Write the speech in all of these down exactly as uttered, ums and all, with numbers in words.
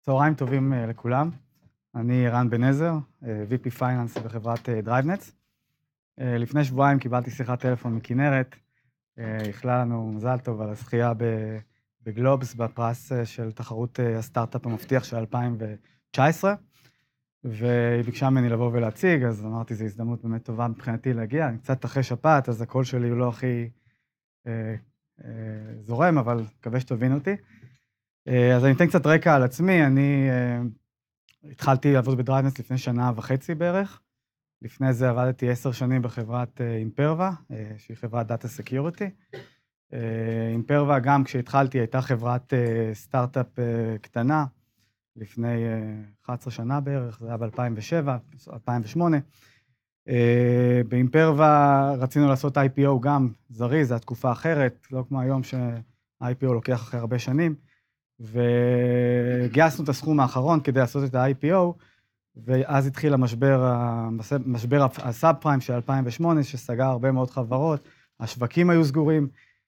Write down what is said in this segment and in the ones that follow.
צהריים טובים לכולם, אני רן בן עזר, וי פי פייננס בחברת DriveNets. לפני שבועיים קיבלתי שיחת טלפון מכנרת, איחלה לנו מזל טוב על הזכייה בגלובס, בפרס של תחרות הסטארט-אפ המבטיח של אלפיים תשע עשרה, והיא ביקשה ממני לבוא ולהציג, אז אמרתי, זו הזדמנות באמת טובה מבחינתי להגיע, אני קצת אחרי שפעת, אז הקול שלי הוא לא הכי אה, אה, זורם, אבל מקווה שתבין אותי. אז אני אתן קצת רקע על עצמי, אני uh, התחלתי לעבוד בדרייבנטס לפני שנה וחצי בערך, לפני זה עבדתי עשר שנים בחברת אימפרווה, uh, שהיא חברת דאטה סקיוריטי. אימפרווה גם כשהתחלתי הייתה חברת uh, סטארט-אפ uh, קטנה, לפני uh, אחת עשרה שנה בערך, זה היה ב-אלפיים ושבע, אלפיים ושמונה. Uh, באימפרווה רצינו לעשות איי פי או גם זריז, זו התקופה אחרת, לא כמו היום ש-איי פי או לוקח אחרי הרבה שנים, וגייסנו את הסכום האחרון כדי לעשות את ה-איי פי או, ואז התחיל המשבר, המשבר הסאב פריים של אלפיים ושמונה, שסגר הרבה מאוד חברות, השווקים היו סגורים,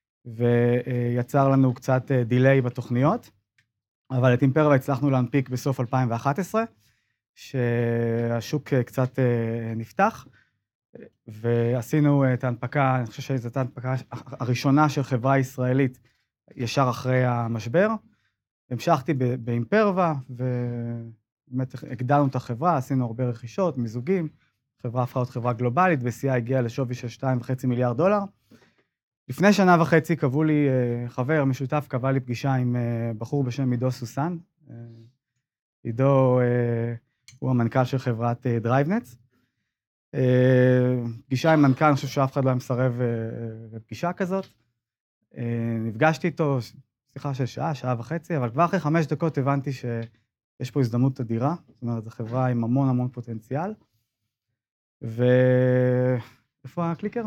ויצר לנו קצת דיליי בתוכניות, אבל את אימפרווה הצלחנו להנפיק בסוף אלפיים ואחת עשרה, שהשוק קצת נפתח, ועשינו את ההנפקה, אני חושב שזאת ההנפקה הראשונה של חברה ישראלית, ישר אחרי המשבר. המשכתי באימפרווה, ובאמת הגדלנו את החברה, עשינו הרבה רכישות, מיזוגים, חברה הפכה להיות חברה גלובלית, ו-סי איי הגיעה לשווי של שתיים וחצי מיליארד דולר. לפני שנה וחצי קבעו לי, חבר משותף קבע לי פגישה עם בחור בשם עידו סוסן. עידו הוא המנכ"ל של חברת DriveNets. פגישה עם מנכ"ל, אני חושב שאף אחד לא היה מסרב לפגישה כזאת. נפגשתי איתו, שיחה של שעה, שעה וחצי, אבל כבר אחרי חמש דקות הבנתי שיש פה הזדמנות אדירה, זאת אומרת, זו חברה עם המון המון פוטנציאל. ואיפה הקליקר?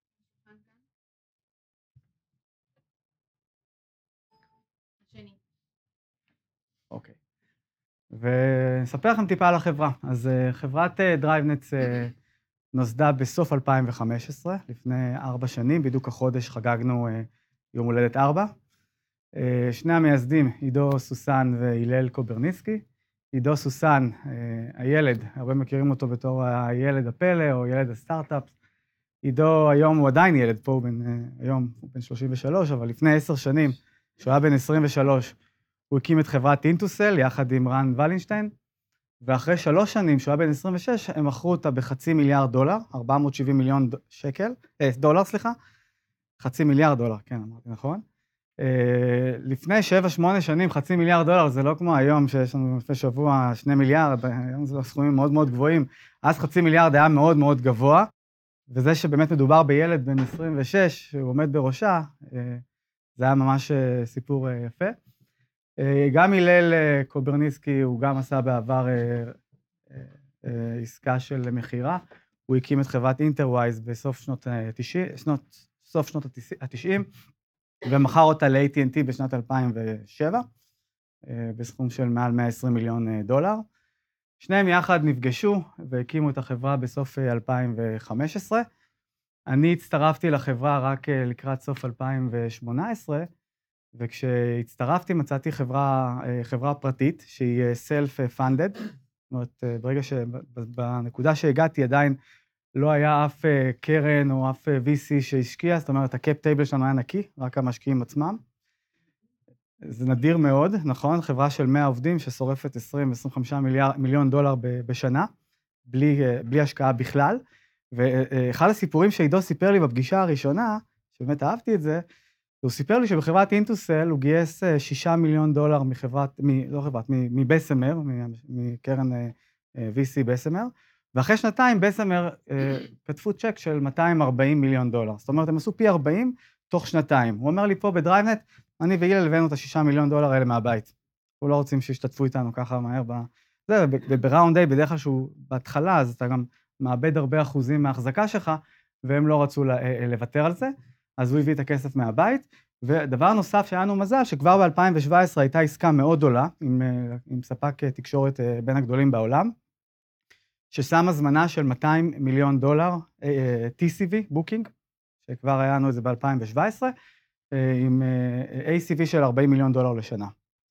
השני. אוקיי. ונספר לכם טיפה על החברה. אז חברת DriveNets נוסדה בסוף אלפיים וחמש עשרה, לפני ארבע שנים, בדיוק החודש חגגנו יום הולדת ארבע. שני המייסדים, עידו סוסן והילל קוברניסקי. עידו סוסן, הילד, הרבה מכירים אותו בתור הילד הפלא או ילד הסטארט-אפ. עידו היום הוא עדיין ילד, פה הוא בן, היום הוא בן שלושים ושלוש, אבל לפני עשר שנים, כשהוא היה בן עשרים ושלוש, הוא הקים את חברת אינטוסל יחד עם רן ולינשטיין, ואחרי שלוש שנים, כשהוא היה בן עשרים ושש, הם מכרו אותה בחצי מיליארד דולר, ארבע מאות ושבעים מיליון שקל, אה, דולר, סליחה, חצי מיליארד דולר, כן, אמרתי נכון. לפני שבע, שמונה שנים, חצי מיליארד דולר, זה לא כמו היום שיש לנו לפני שבוע שני מיליארד, היום זה סכומים מאוד מאוד גבוהים, אז חצי מיליארד היה מאוד מאוד גבוה, וזה שבאמת מדובר בילד בן עשרים ושש, שהוא עומד בראשה, זה היה ממש סיפור יפה. גם הלל קוברניסקי, הוא גם עשה בעבר עסקה של מחירה, הוא הקים את חברת אינטרווייז בסוף שנות ה-תשעים, סוף שנות ה-תשעים, ומכר אותה ל-איי טי אנד טי בשנת אלפיים ושבע, בסכום של מעל מאה ועשרים מיליון דולר. שניהם יחד נפגשו והקימו את החברה בסוף אלפיים וחמש עשרה. אני הצטרפתי לחברה רק לקראת סוף אלפיים ושמונה עשרה, וכשהצטרפתי מצאתי חברה, חברה פרטית שהיא self-funded, זאת אומרת, ברגע שבנקודה שהגעתי עדיין לא היה אף קרן או אף וי סי שהשקיע, זאת אומרת, הקאפ טייבל שלנו היה נקי, רק המשקיעים עצמם. זה נדיר מאוד, נכון? חברה של מאה עובדים ששורפת עשרים עד עשרים וחמישה מיליון דולר בשנה, בלי, בלי השקעה בכלל. ואחד הסיפורים שעידו סיפר לי בפגישה הראשונה, שבאמת אהבתי את זה, הוא סיפר לי שבחברת אינטוסל הוא גייס שישה מיליון דולר מחברת, מ, לא חברת, מבסמר, מקרן וי סי בסמר, ואחרי שנתיים בסמר כתבו צ'ק של מאתיים וארבעים מיליון דולר. זאת אומרת, הם עשו פי ארבעים תוך שנתיים. הוא אומר לי פה בדרייבנט, אני והילל הבאנו את השישה מיליון דולר האלה מהבית. אנחנו לא רוצים שישתתפו איתנו ככה מהר. זה, ובראונד איי, בדרך כלל שהוא בהתחלה, אז אתה גם מאבד הרבה אחוזים מההחזקה שלך, והם לא רצו לוותר על זה, אז הוא הביא את הכסף מהבית. ודבר נוסף שהיה לנו מזל, שכבר ב-אלפיים שבע עשרה הייתה עסקה מאוד גדולה, עם, עם ספק תקשורת בין הגדולים בעולם, ששם הזמנה של מאתיים מיליון דולר, טי סי וי, בוקינג, שכבר היה לנו את זה ב-אלפיים שבע עשרה, עם איי סי וי של ארבעים מיליון דולר לשנה.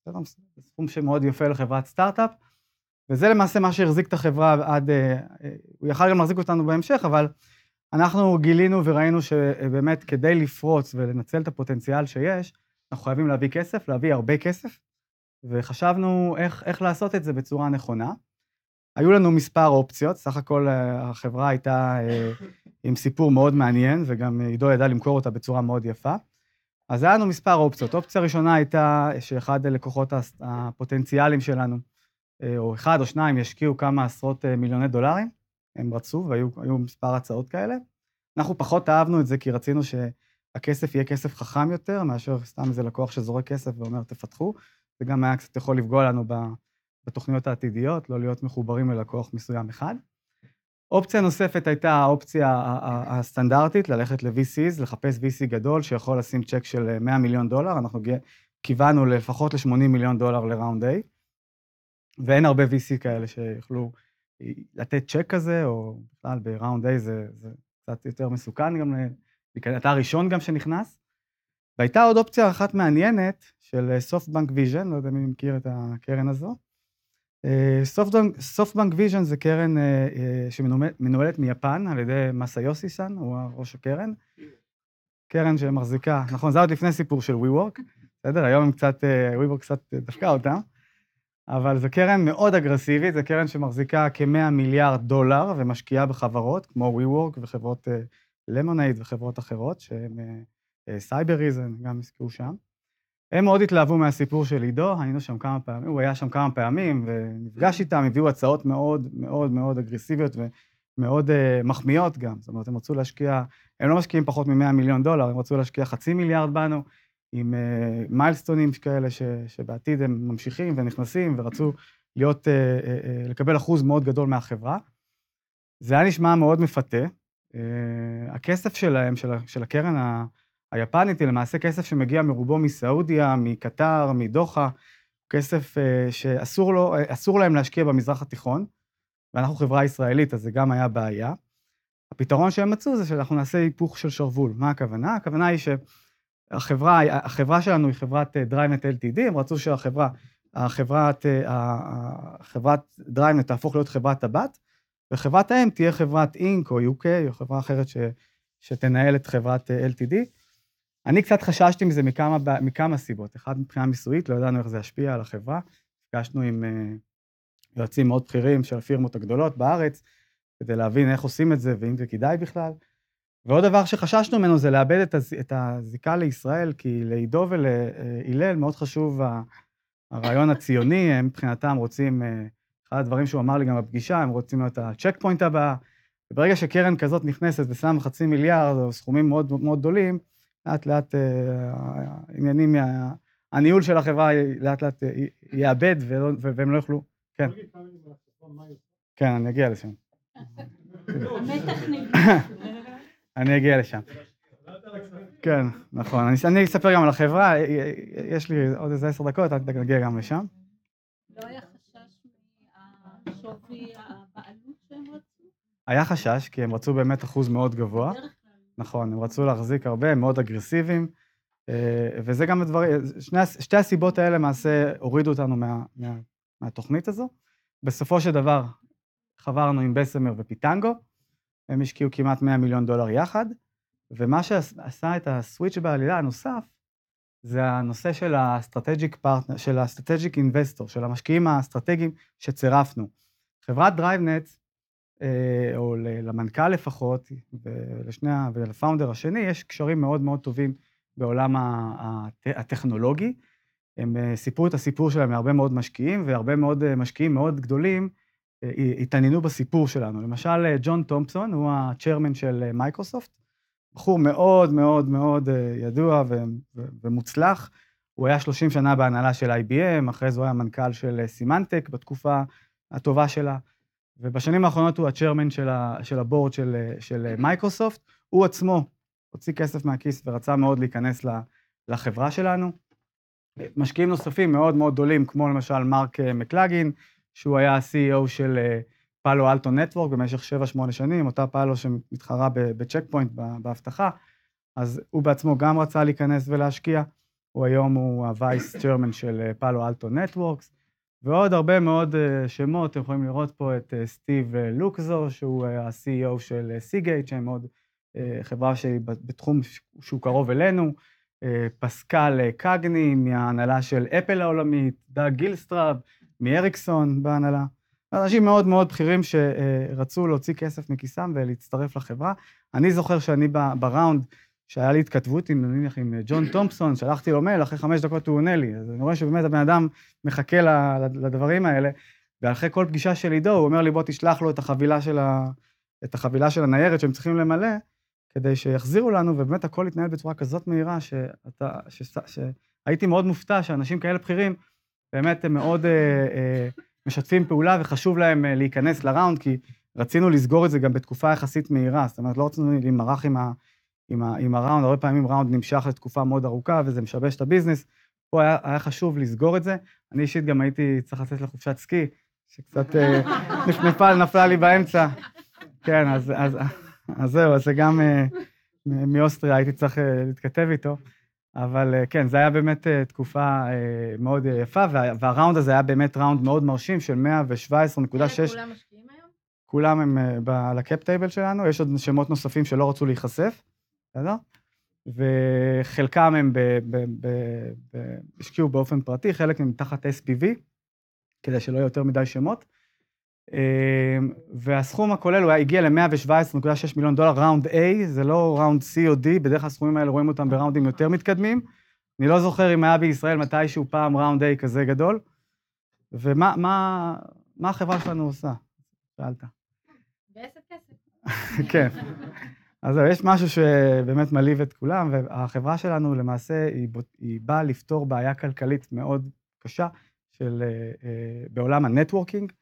זה סכום שמאוד יפה לחברת סטארט-אפ, וזה למעשה מה שהחזיק את החברה עד, הוא יכל גם להחזיק אותנו בהמשך, אבל אנחנו גילינו וראינו שבאמת כדי לפרוץ ולנצל את הפוטנציאל שיש, אנחנו חייבים להביא כסף, להביא הרבה כסף, וחשבנו איך, איך לעשות את זה בצורה נכונה. היו לנו מספר אופציות, סך הכל החברה הייתה עם סיפור מאוד מעניין, וגם עידו ידע למכור אותה בצורה מאוד יפה. אז היה לנו מספר אופציות. אופציה ראשונה הייתה שאחד הלקוחות הפוטנציאליים שלנו, או אחד או שניים, ישקיעו כמה עשרות מיליוני דולרים, הם רצו והיו מספר הצעות כאלה. אנחנו פחות אהבנו את זה, כי רצינו שהכסף יהיה כסף חכם יותר, מאשר סתם איזה לקוח שזורק כסף ואומר, תפתחו. זה גם היה קצת יכול לפגוע לנו בתוכניות העתידיות, לא להיות מחוברים ללקוח מסוים אחד. אופציה נוספת הייתה האופציה הסטנדרטית, ללכת ל-וי סי'ס, לחפש וי סי גדול, שיכול לשים צ'ק של מאה מיליון דולר, אנחנו כיוונו לפחות ל-שמונים מיליון דולר לראונד A, ואין הרבה וי סי כאלה שיכולו לתת צ'ק כזה, או בכלל בראונד A זה, זה קצת יותר מסוכן גם, אתה הראשון גם שנכנס. והייתה עוד אופציה אחת מעניינת של SoftBank Vision, לא יודע מי מכיר את הקרן הזו. SoftBank Vision זה קרן שמנוהלת מיפן על ידי מסאיוסי-סן, הוא ראש הקרן. קרן שמחזיקה, נכון, זה עוד לפני סיפור של WeWork, בסדר? היום הם קצת, WeWork קצת דפקה אותם. אבל זו קרן מאוד אגרסיבית, זו קרן שמחזיקה כ-מאה מיליארד דולר ומשקיעה בחברות, כמו WeWork וחברות Lemonade וחברות אחרות, שהן סייבריזן, גם הזכירו שם. הם מאוד התלהבו מהסיפור של עידו, היינו שם כמה פעמים, הוא היה שם כמה פעמים, ונפגש איתם, הביאו הצעות מאוד מאוד מאוד אגרסיביות ומאוד מחמיאות גם. זאת אומרת, הם רצו להשקיע, הם לא משקיעים פחות מ-מאה מיליון דולר, הם רצו להשקיע חצי מיליארד בנו, עם מיילסטונים כאלה שבעתיד הם ממשיכים ונכנסים ורצו להיות, לקבל אחוז מאוד גדול מהחברה. זה היה נשמע מאוד מפתה. הכסף שלהם, של הקרן היפנית, היא למעשה כסף שמגיע מרובו מסעודיה, מקטר, מדוחה, כסף שאסור לו, אסור להם להשקיע במזרח התיכון, ואנחנו חברה ישראלית, אז זה גם היה בעיה. הפתרון שהם מצאו זה שאנחנו נעשה היפוך של שרוול. מה הכוונה? הכוונה היא ש החברה, החברה שלנו היא חברת DriveNet אל טי די, הם רצו שהחברה, החברת, החברת DriveNet תהפוך להיות חברת הבת, וחברת האם תהיה חברת אינק או יו קיי, או חברה אחרת ש, שתנהל את חברת אל טי די. אני קצת חששתי מזה מכמה, מכמה סיבות. אחד, מבחינה מיסויית, לא ידענו איך זה ישפיע על החברה. נפגשנו עם יועצים מאוד בכירים של הפירמות הגדולות בארץ, כדי להבין איך עושים את זה, ואם זה כדאי בכלל. ועוד דבר שחששנו ממנו זה לאבד את הזיקה לישראל, כי לעידו ולהילל מאוד חשוב הרעיון הציוני, הם מבחינתם רוצים, אחד הדברים שהוא אמר לי גם בפגישה, הם רוצים להיות הצ'ק פוינט הבא, וברגע שקרן כזאת נכנסת ושם חצי מיליארד או סכומים מאוד מאוד גדולים, לאט לאט העניינים, הניהול של החברה לאט לאט יאבד והם לא יוכלו, כן. כן, אני אגיע לשם. המתח נבנה. אני אגיע לשם. כן, נכון. אני אספר גם על החברה, יש לי עוד איזה עשר דקות, אני אגיע גם לשם. לא היה חשש מהשווי הבעלות שהם רצו? היה חשש, כי הם רצו באמת אחוז מאוד גבוה. נכון, הם רצו להחזיק הרבה, מאוד אגרסיביים, וזה גם הדברים, שתי הסיבות האלה למעשה הורידו אותנו מהתוכנית הזו. בסופו של דבר, חברנו עם בסמר ופיטנגו, הם השקיעו כמעט מאה מיליון דולר יחד, ומה שעשה את הסוויץ' בעלילה הנוסף, זה הנושא של האסטרטג'יק פרטנר, של האסטרטג'יק אינבסטור, של המשקיעים האסטרטגיים שצירפנו. חברת DriveNet, או למנכ"ל לפחות, ולשני, ולפאונדר השני, יש קשרים מאוד מאוד טובים בעולם הטכנולוגי. הם סיפרו את הסיפור שלהם להרבה מאוד משקיעים, והרבה מאוד משקיעים מאוד גדולים, התעניינו בסיפור שלנו. למשל, ג'ון תומפסון, הוא הצ'רמן של מייקרוסופט, בחור מאוד מאוד מאוד ידוע ומוצלח, הוא היה שלושים שנה בהנהלה של איי בי אם, אחרי זה הוא היה מנכ"ל של סימנטק בתקופה הטובה שלה, ובשנים האחרונות הוא הצ'רמן של, של הבורד של, של מייקרוסופט, הוא עצמו הוציא כסף מהכיס ורצה מאוד להיכנס לחברה שלנו. משקיעים נוספים מאוד מאוד גדולים, כמו למשל מרק מקלגין, שהוא היה ה-סי אי או של פאלו אלטו נטוורק במשך שבע שמונה שנים, אותה פאלו שמתחרה בצ'ק פוינט בהבטחה, אז הוא בעצמו גם רצה להיכנס ולהשקיע. הוא היום הוא ה-Vice Chairman של פאלו אלטו נטוורקס, ועוד הרבה מאוד שמות, אתם יכולים לראות פה את סטיב לוקזו, שהוא ה-סי אי או של סיגייט, שהם עוד חברה שהיא בתחום שהוא קרוב אלינו, פסקל קגני מההנהלה של אפל העולמית, דאג גילסטראב, מאריקסון בהנהלה, אנשים מאוד מאוד בכירים שרצו להוציא כסף מכיסם ולהצטרף לחברה. אני זוכר שאני בראונד, שהיה לי התכתבות עם, נניח, עם ג'ון תומפסון, שלחתי לו מייל, אחרי חמש דקות הוא עונה לי, אז אני רואה שבאמת הבן אדם מחכה לדברים האלה, ואחרי כל פגישה של עידו, הוא אומר לי, בוא תשלח לו את החבילה של, ה... את החבילה של הניירת שהם צריכים למלא, כדי שיחזירו לנו, ובאמת הכל התנהל בצורה כזאת מהירה, שאתה, ש... שהייתי מאוד מופתע שאנשים כאלה בכירים, באמת הם מאוד אה, אה, משתפים פעולה, וחשוב להם אה, להיכנס לראונד, כי רצינו לסגור את זה גם בתקופה יחסית מהירה, זאת אומרת, לא רצינו להימרח עם ה... עם, ה, עם הראונד, הרבה פעמים ראונד נמשך לתקופה מאוד ארוכה, וזה משבש את הביזנס, פה היה, היה חשוב לסגור את זה, אני אישית גם הייתי צריך לצאת לחופשת סקי, שקצת נפנפה, נפלה לי באמצע, כן, אז, אז, אז זהו, אז זה גם מאוסטריה הייתי צריך להתכתב איתו, אבל כן, זה היה באמת תקופה מאוד יפה, וה, והראונד הזה היה באמת ראונד מאוד מרשים, של מאה שבע עשרה נקודה שש. כולם משקיעים היום? כולם הם על הקאפ טייבל שלנו, יש עוד שמות נוספים שלא רצו להיחשף, בסדר? וחלקם הם השקיעו באופן פרטי, חלק הם תחת אס פי וי, כדי שלא יהיו יותר מדי שמות, והסכום הכולל הוא הגיע ל-מאה שבע עשרה נקודה שש מיליון דולר, ראונד A, זה לא ראונד C או D, בדרך כלל הסכומים האלה רואים אותם בראונדים יותר מתקדמים, אני לא זוכר אם היה בישראל מתישהו פעם ראונד A כזה גדול, ומה מה, מה החברה שלנו עושה? שאלת. בעסק כסף. כן. אז יש משהו שבאמת מליב את כולם, והחברה שלנו למעשה היא, היא באה לפתור בעיה כלכלית מאוד קשה של, בעולם הנטוורקינג.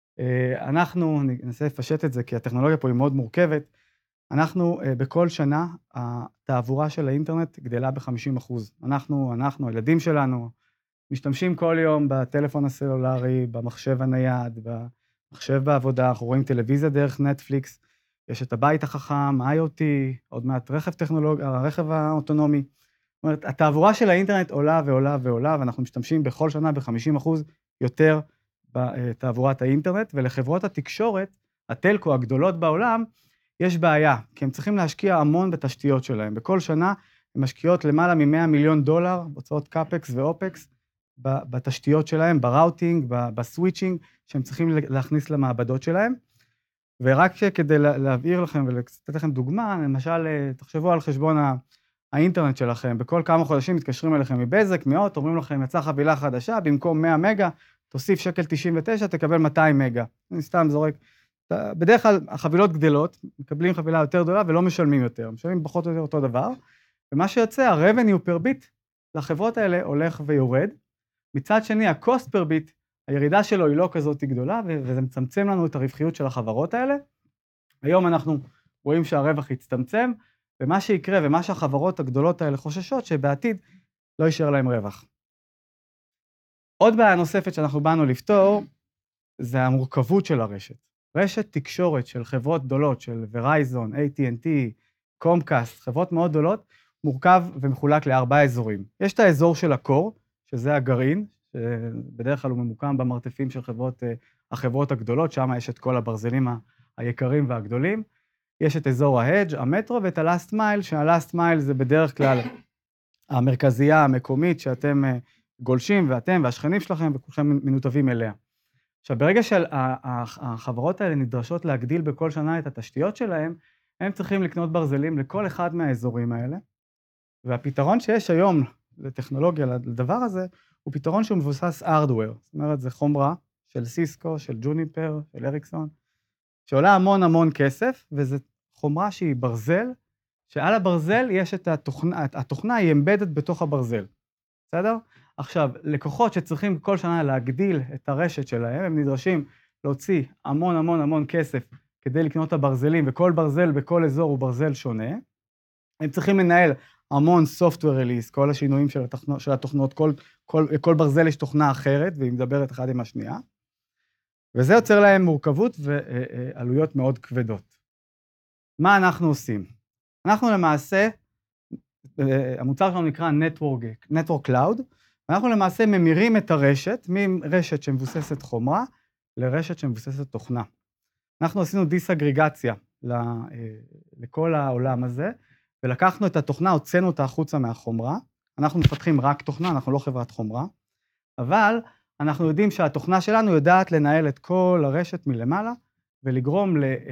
אנחנו ננסה לפשט את זה, כי הטכנולוגיה פה היא מאוד מורכבת. אנחנו בכל שנה, התעבורה של האינטרנט גדלה ב-חמישים אחוז. אנחנו, אנחנו, הילדים שלנו, משתמשים כל יום בטלפון הסלולרי, במחשב הנייד, במחשב בעבודה, אנחנו רואים טלוויזיה דרך נטפליקס, יש את הבית החכם, איי או טי, עוד מעט רכב טכנולוגי, הרכב האוטונומי. זאת אומרת, התעבורה של האינטרנט עולה ועולה ועולה, ואנחנו משתמשים בכל שנה ב-חמישים אחוז יותר בתעבורת האינטרנט, ולחברות התקשורת, הטלקו הגדולות בעולם, יש בעיה, כי הם צריכים להשקיע המון בתשתיות שלהם. בכל שנה הם משקיעות למעלה מ-מאה מיליון דולר, בהוצאות קאפקס ואופקס, בתשתיות שלהם, בראוטינג, בסוויצ'ינג, שהם צריכים להכניס למעבדות שלהם. ורק כדי להבהיר לכם ולתת לכם דוגמה, למשל, תחשבו על חשבון האינטרנט שלכם, בכל כמה חודשים מתקשרים אליכם מבזק, מאות, אומרים לכם, יצאה חבילה חדשה, במקום מאה מגה, תוסיף שקל תשעים ותשע, תקבל מאתיים מגה. אני סתם זורק. בדרך כלל החבילות גדלות, מקבלים חבילה יותר גדולה ולא משלמים יותר, משלמים פחות או יותר אותו דבר, ומה שיוצא, ה-revenue per bit לחברות האלה הולך ויורד. מצד שני, ה-cost per bit, הירידה שלו היא לא כזאת גדולה, וזה מצמצם לנו את הרווחיות של החברות האלה. היום אנחנו רואים שהרווח יצטמצם, ומה שיקרה ומה שהחברות הגדולות האלה חוששות, שבעתיד לא יישאר להם רווח. עוד בעיה נוספת שאנחנו באנו לפתור, זה המורכבות של הרשת. רשת תקשורת של חברות גדולות, של ורייזון, איי טי אנד טי, קומקאסט, חברות מאוד גדולות, מורכב ומחולק לארבעה אזורים. יש את האזור של הקור, שזה הגרעין, שבדרך כלל הוא ממוקם במרתפים של חברות, החברות הגדולות, שם יש את כל הברזלים היקרים והגדולים. יש את אזור ההדג', המטרו, ואת ה-last mile, שה-last mile זה בדרך כלל המרכזייה המקומית שאתם גולשים, ואתם והשכנים שלכם, וכולכם מנותבים אליה. עכשיו, ברגע שהחברות האלה נדרשות להגדיל בכל שנה את התשתיות שלהם, הם צריכים לקנות ברזלים לכל אחד מהאזורים האלה, והפתרון שיש היום לטכנולוגיה, לדבר הזה, הוא פתרון שהוא מבוסס hardware, זאת אומרת, זה חומרה של סיסקו, של ג'וניפר, של אריקסון, שעולה המון המון כסף, וזו חומרה שהיא ברזל, שעל הברזל יש את התוכנה, התוכנה היא embedded בתוך הברזל, בסדר? עכשיו, לקוחות שצריכים כל שנה להגדיל את הרשת שלהם, הם נדרשים להוציא המון המון המון כסף כדי לקנות את הברזלים, וכל ברזל בכל אזור הוא ברזל שונה, הם צריכים לנהל המון software release, כל השינויים של התוכנות, של התוכנות, כל, כל, כל ברזל יש תוכנה אחרת, והיא מדברת אחד עם השנייה, וזה יוצר להם מורכבות ועלויות מאוד כבדות. מה אנחנו עושים? אנחנו למעשה המוצר שלנו נקרא Network, Network Cloud, ואנחנו למעשה ממירים את הרשת, מרשת שמבוססת חומרה, לרשת שמבוססת תוכנה. אנחנו עשינו דיסאגריגציה לכל העולם הזה, ולקחנו את התוכנה, הוצאנו אותה החוצה מהחומרה, אנחנו מפתחים רק תוכנה, אנחנו לא חברת חומרה, אבל אנחנו יודעים שהתוכנה שלנו יודעת לנהל את כל הרשת מלמעלה, ולגרום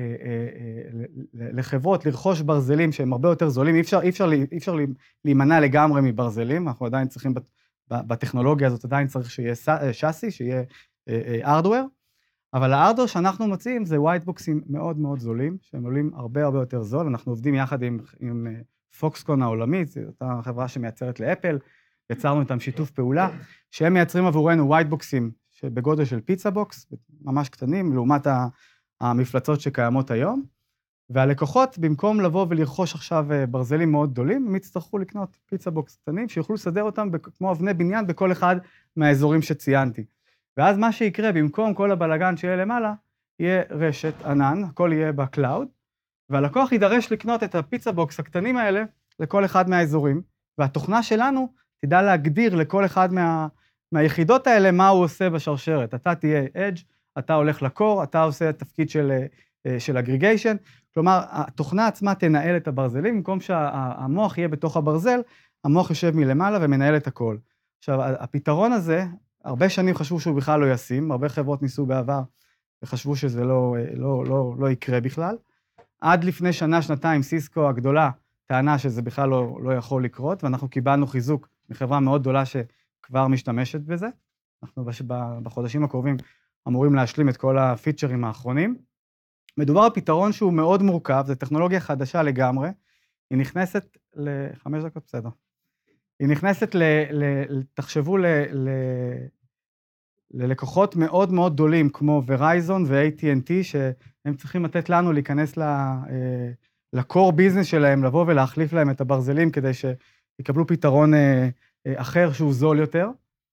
לחברות לרכוש ברזלים שהם הרבה יותר זולים, אי אפשר, אי אפשר, אי אפשר להימנע לגמרי מברזלים, אנחנו עדיין צריכים, בטכנולוגיה הזאת עדיין צריך שיהיה שאסי, שיהיה הארדוור, אבל הארדוור שאנחנו מציעים זה ווייטבוקסים מאוד מאוד זולים, שהם עולים הרבה הרבה יותר זול, אנחנו עובדים יחד עם, עם פוקסקון העולמית, זו אותה חברה שמייצרת לאפל, יצרנו איתם שיתוף פעולה, שהם מייצרים עבורנו ווייטבוקסים בגודל של פיצה בוקס, ממש קטנים, לעומת המפלצות שקיימות היום, והלקוחות, במקום לבוא ולרכוש עכשיו ברזלים מאוד גדולים, הם יצטרכו לקנות פיצה בוקס קטנים, שיוכלו לסדר אותם כמו אבני בניין בכל אחד מהאזורים שציינתי. ואז מה שיקרה, במקום כל הבלגן שיהיה למעלה, יהיה רשת ענן, הכל יהיה בקלאוד, והלקוח יידרש לקנות את הפיצה בוקס הקטנים האלה לכל אחד מהאזורים, והתוכנה שלנו תדע להגדיר לכל אחד מה, מהיחידות האלה מה הוא עושה בשרשרת. אתה תהיה אדג', אתה הולך לקור, אתה עושה תפקיד של, של אגריגיישן, כלומר, התוכנה עצמה תנהל את הברזלים, במקום שהמוח יהיה בתוך הברזל, המוח יושב מלמעלה ומנהל את הכל. עכשיו, הפתרון הזה, הרבה שנים חשבו שהוא בכלל לא ישים, הרבה חברות ניסו בעבר, וחשבו שזה לא, לא, לא, לא יקרה בכלל. עד לפני שנה, שנתיים, סיסקו הגדולה, טענה שזה בכלל לא, לא יכול לקרות, ואנחנו קיבלנו חיזוק מחברה מאוד גדולה שכבר משתמשת בזה. אנחנו בחודשים הקרובים אמורים להשלים את כל הפיצ'רים האחרונים. מדובר על פתרון שהוא מאוד מורכב, זו טכנולוגיה חדשה לגמרי, היא נכנסת לחמש דקות, בסדר. היא נכנסת, ל, ל, תחשבו, ל, ל, ללקוחות מאוד מאוד גדולים, כמו Verizon ו-איי טי אנד טי, שהם צריכים לתת לנו להיכנס לקור ביזנס שלהם, לבוא ולהחליף להם את הברזלים, כדי שיקבלו פתרון אחר שהוא זול יותר.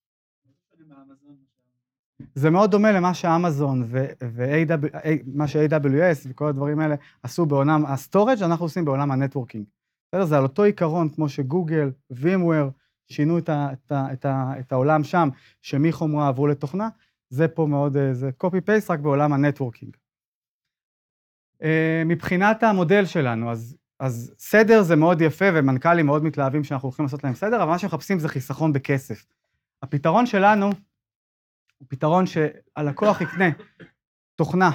זה מאוד דומה למה שאמזון ומה ש-איי דאבליו אס וכל הדברים האלה עשו בעולם הסטורג', אנחנו עושים בעולם הנטוורקינג. זה על אותו עיקרון כמו שגוגל, VMware, שינו את, ה, את, ה, את, ה, את העולם שם, שמחומרה עברו לתוכנה, זה פה מאוד, זה copy-paste רק בעולם הנטוורקינג. מבחינת המודל שלנו, אז, אז סדר זה מאוד יפה, ומנכ"לים מאוד מתלהבים שאנחנו הולכים לעשות להם סדר, אבל מה שמחפשים זה חיסכון בכסף. הפתרון שלנו, הוא פתרון שהלקוח יקנה תוכנה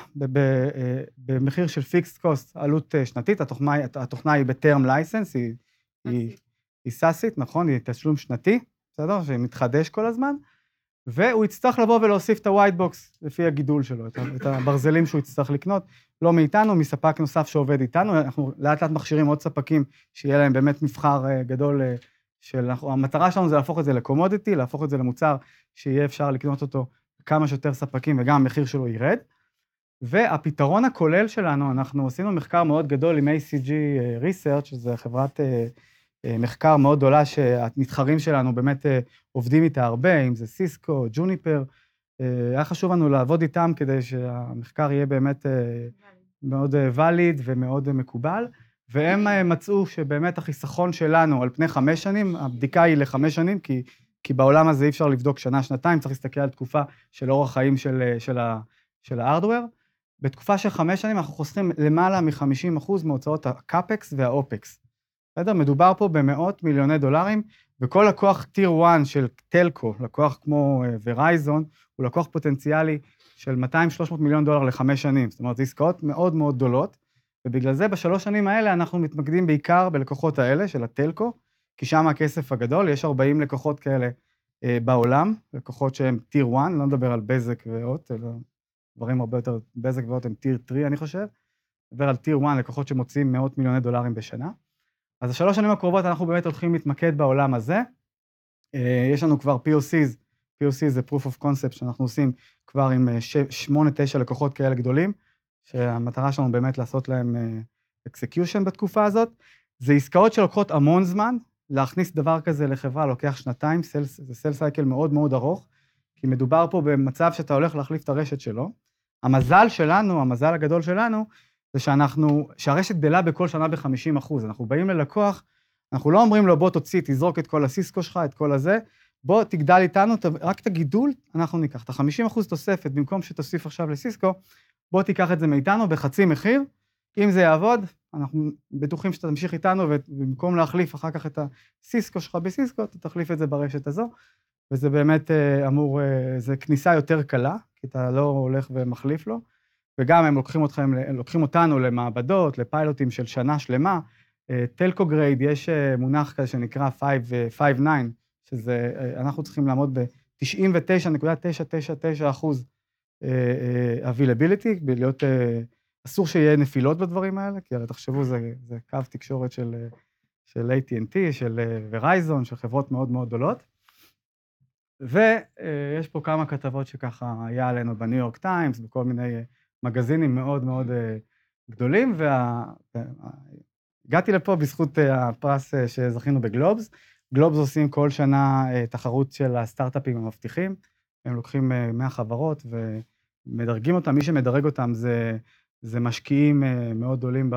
במחיר של פיקסט קוסט, עלות שנתית, התוכנה, התוכנה היא בטרם לייסנס, היא, היא, היא סאסית, נכון? היא תשלום שנתי, בסדר? שמתחדש כל הזמן, והוא יצטרך לבוא ולהוסיף את הווייט בוקס לפי הגידול שלו, את הברזלים שהוא יצטרך לקנות, לא מאיתנו, מספק נוסף שעובד איתנו, אנחנו לאט לאט מכשירים עוד ספקים, שיהיה להם באמת מבחר גדול של, המטרה שלנו זה להפוך את זה לקומודיטי, להפוך את זה למוצר שיהיה אפשר לקנות אותו כמה שיותר ספקים, וגם המחיר שלו ירד. והפתרון הכולל שלנו, אנחנו עשינו מחקר מאוד גדול עם איי סי ג'י Research, שזו חברת מחקר מאוד גדולה, שהמתחרים שלנו באמת עובדים איתה הרבה, אם זה סיסקו, ג'וניפר, היה חשוב לנו לעבוד איתם, כדי שהמחקר יהיה באמת מאוד וליד ומאוד מקובל, והם מצאו שבאמת החיסכון שלנו על פני חמש שנים, הבדיקה היא לחמש שנים, כי, כי בעולם הזה אי אפשר לבדוק שנה, שנתיים, צריך להסתכל על תקופה של אורח חיים של, של, ה, של הארדוור. בתקופה של חמש שנים אנחנו חוסכים למעלה מ-חמישים אחוז מהוצאות הקאפקס והאופקס. בסדר? מדובר פה במאות מיליוני דולרים, וכל לקוח טיר אחת של טלקו, לקוח כמו ורייזון, הוא לקוח פוטנציאלי של מאתיים שלוש מאות מיליון דולר לחמש שנים. זאת אומרת, זה עסקאות מאוד מאוד גדולות, ובגלל זה בשלוש שנים האלה אנחנו מתמקדים בעיקר בלקוחות האלה של הטלקו, כי שם הכסף הגדול, יש ארבעים לקוחות כאלה אה, בעולם, לקוחות שהם טיר אחת, לא נדבר על בזק ואות, אלא דברים הרבה יותר, בזק ואות הם טיר שלוש אני חושב, נדבר על טיר אחת, לקוחות שמוציאים מאות מיליוני דולרים בשנה. אז השלוש שנים הקרובות אנחנו באמת הולכים להתמקד בעולם הזה, אה, יש לנו כבר פי או סי'ז, פי או סי זה Proof of Concept שאנחנו עושים כבר עם שמונה תשע לקוחות כאלה גדולים, שהמטרה שלנו באמת לעשות להם execution בתקופה הזאת. זה עסקאות שלוקחות המון זמן, להכניס דבר כזה לחברה לוקח שנתיים, זה סל סייקל מאוד מאוד ארוך, כי מדובר פה במצב שאתה הולך להחליף את הרשת שלו. המזל שלנו, המזל הגדול שלנו, זה שאנחנו, שהרשת גדלה בכל שנה ב-חמישים אחוז. אנחנו באים ללקוח, אנחנו לא אומרים לו, בוא תוציא, תזרוק את כל הסיסקו שלך, את כל הזה, בוא תגדל איתנו, רק את הגידול, אנחנו ניקח את ה-חמישים אחוז תוספת, במקום שתוסיף עכשיו לסיסקו, בוא תיקח את זה מאיתנו בחצי מחיר, אם זה יעבוד, אנחנו בטוחים שאתה תמשיך איתנו, ובמקום להחליף אחר כך את הסיסקו שלך בסיסקו, אתה תחליף את זה ברשת הזו, וזה באמת אמור, זה כניסה יותר קלה, כי אתה לא הולך ומחליף לו, וגם הם לוקחים אתכם, לוקחים אותנו למעבדות, לפיילוטים של שנה שלמה, טלקו גרייד, יש מונח כזה שנקרא חמש תשע שזה, אנחנו צריכים לעמוד ב-תשעים ותשע נקודה תשע תשע תשע אחוז availability, להיות, אסור שיהיה נפילות בדברים האלה, כי הרי תחשבו, זה, זה קו תקשורת של, של איי טי אנד טי, של ורייזון, של חברות מאוד מאוד גדולות. ויש פה כמה כתבות שככה היה עלינו בניו יורק טיימס, בכל מיני מגזינים מאוד מאוד גדולים, והגעתי לפה בזכות הפרס שזכינו בגלובס. גלובס עושים כל שנה תחרות של הסטארט-אפים המבטיחים, הם לוקחים מאה חברות ומדרגים אותם, מי שמדרג אותם זה, זה משקיעים מאוד גדולים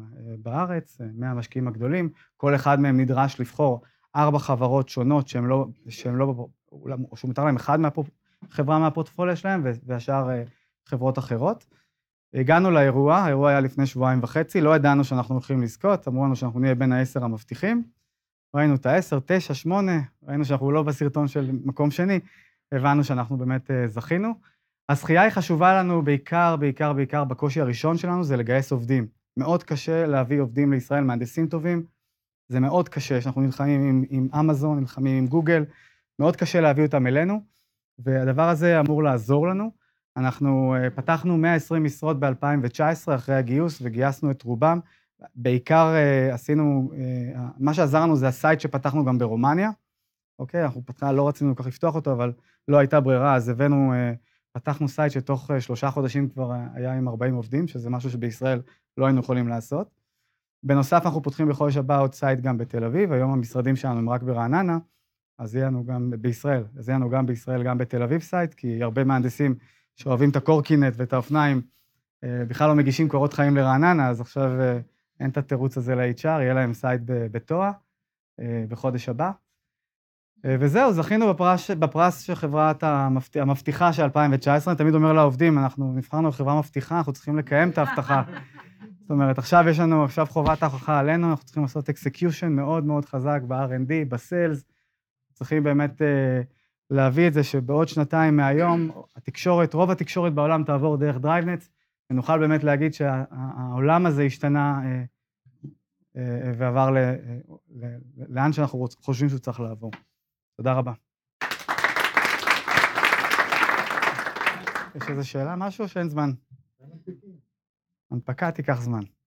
בארץ, מאה המשקיעים הגדולים, כל אחד מהם נדרש לבחור ארבע חברות שונות שהם לא, שהם לא, או שהוא מותר להם אחד מהחברה מהפורטפוליה שלהם, והשאר חברות אחרות. הגענו לאירוע, האירוע היה לפני שבועיים וחצי, לא ידענו שאנחנו הולכים לזכות, אמרו לנו שאנחנו נהיה בין העשר המבטיחים, ראינו את העשר, תשע, שמונה, ראינו שאנחנו לא בסרטון של מקום שני, הבנו שאנחנו באמת זכינו. הזכייה היא חשובה לנו בעיקר, בעיקר, בעיקר בקושי הראשון שלנו, זה לגייס עובדים. מאוד קשה להביא עובדים לישראל, מהנדסים טובים, זה מאוד קשה, שאנחנו נלחמים עם, עם אמזון, נלחמים עם גוגל, מאוד קשה להביא אותם אלינו, והדבר הזה אמור לעזור לנו. אנחנו פתחנו מאה ועשרים משרות ב-אלפיים תשע עשרה אחרי הגיוס, וגייסנו את רובם. בעיקר עשינו, מה שעזר לנו זה הסייט שפתחנו גם ברומניה, אוקיי? אנחנו פתחה, לא רצינו כך לפתוח אותו, אבל לא הייתה ברירה, אז הבאנו, פתחנו סייט שתוך שלושה חודשים כבר היה עם ארבעים עובדים, שזה משהו שבישראל לא היינו יכולים לעשות. בנוסף, אנחנו פותחים בחודש הבא עוד סייט גם בתל אביב, היום המשרדים שלנו הם רק ברעננה, אז יהיה לנו גם בישראל, אז יהיה לנו גם בישראל, גם בתל אביב סייט, כי הרבה מהנדסים שאוהבים את הקורקינט ואת האופניים, בכלל לא מגישים קורות חיים לרעננה, אז עכשיו אין את התירוץ הזה ל-אייץ' אר, יהיה להם סייט בתואה בחודש הבא. וזהו, זכינו בפרס, בפרס של חברת המבטיח, המבטיחה של אלפיים תשע עשרה, אני תמיד אומר לעובדים, אנחנו נבחרנו חברה מבטיחה, אנחנו צריכים לקיים את ההבטחה. זאת אומרת, עכשיו יש לנו, עכשיו חובת ההוכחה עלינו, אנחנו צריכים לעשות execution מאוד מאוד חזק ב-אר אנד די, בסיילס, צריכים באמת להביא את זה שבעוד שנתיים מהיום, התקשורת, רוב התקשורת בעולם תעבור דרך דרייבנטס, ונוכל באמת להגיד שהעולם הזה השתנה ועבר לאן שאנחנו חושבים שהוא צריך לעבור. תודה רבה. יש איזו שאלה, משהו שאין זמן? הנפקה תיקח זמן.